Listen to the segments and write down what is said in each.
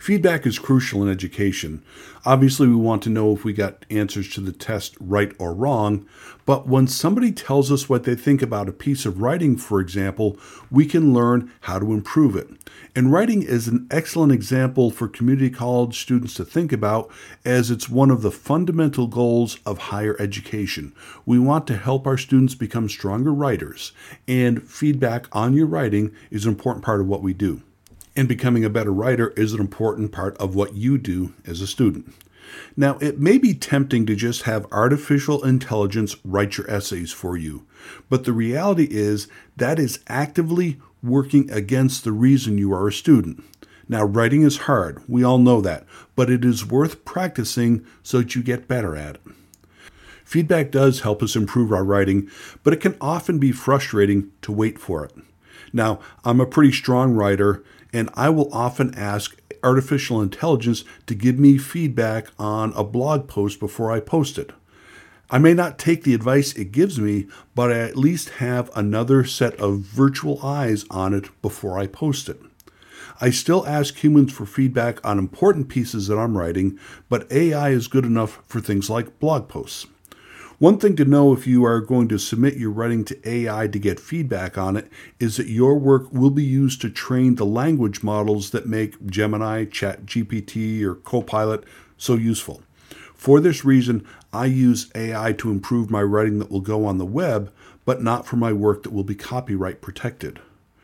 Feedback is crucial in education. Obviously, we want to know if we got answers to the test right or wrong, but when somebody tells us what they think about a piece of writing, for example, we can learn how to improve it. And writing is an excellent example for community college students to think about, as it's one of the fundamental goals of higher education. We want to help our students become stronger writers, and feedback on your writing is an important part of what we do. And becoming a better writer is an important part of what you do as a student. Now, it may be tempting to just have artificial intelligence write your essays for you, but the reality is that is actively working against the reason you are a student. Now, writing is hard, we all know that, but it is worth practicing so that you get better at it. Feedback does help us improve our writing, but it can often be frustrating to wait for it. Now, I'm a pretty strong writer, and I will often ask artificial intelligence to give me feedback on a blog post before I post it. I may not take the advice it gives me, but I at least have another set of virtual eyes on it before I post it. I still ask humans for feedback on important pieces that I'm writing, but AI is good enough for things like blog posts. One thing to know if you are going to submit your writing to AI to get feedback on it is that your work will be used to train the language models that make Gemini, ChatGPT, or Copilot so useful. For this reason, I use AI to improve my writing that will go on the web, but not for my work that will be copyright protected.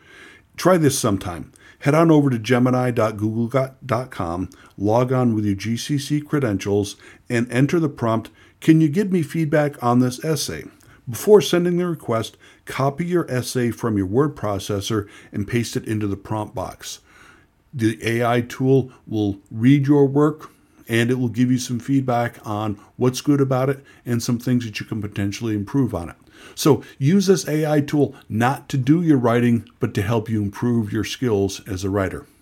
Try this sometime. Head on over to gemini.google.com, log on with your GCC credentials, and enter the prompt, "Can you give me feedback on this essay?" Before sending the request, copy your essay from your word processor and paste it into the prompt box. The AI tool will read your work, and it will give you some feedback on what's good about it and some things that you can potentially improve on it. So use this AI tool not to do your writing, but to help you improve your skills as a writer.